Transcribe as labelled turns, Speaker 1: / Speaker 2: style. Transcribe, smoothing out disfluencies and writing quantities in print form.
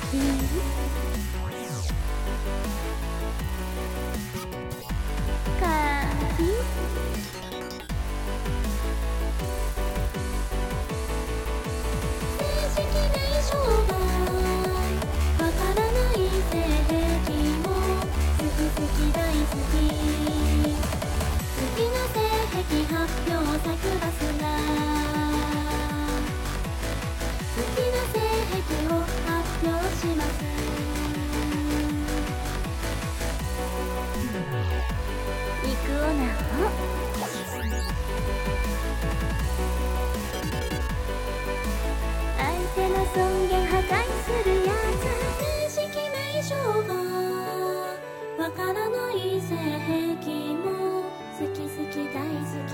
Speaker 1: 尊厳破壊するやつ、正式名称がわからない性癖も好き好き大好き